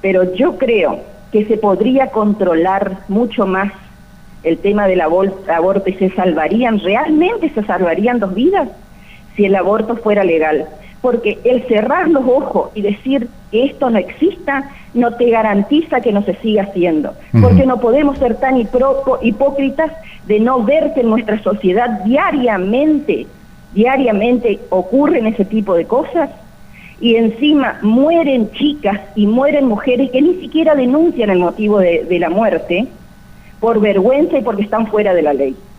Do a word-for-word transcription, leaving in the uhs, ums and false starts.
pero yo creo que se podría controlar mucho más el tema del aborto y se salvarían, realmente se salvarían dos vidas si el aborto fuera legal. Porque el cerrar los ojos y decir que esto no exista, no te garantiza que no se siga haciendo. Porque no podemos ser tan hipócritas de no ver que en nuestra sociedad diariamente, diariamente ocurren ese tipo de cosas, y encima mueren chicas y mueren mujeres que ni siquiera denuncian el motivo de, de la muerte, por vergüenza y porque están fuera de la ley.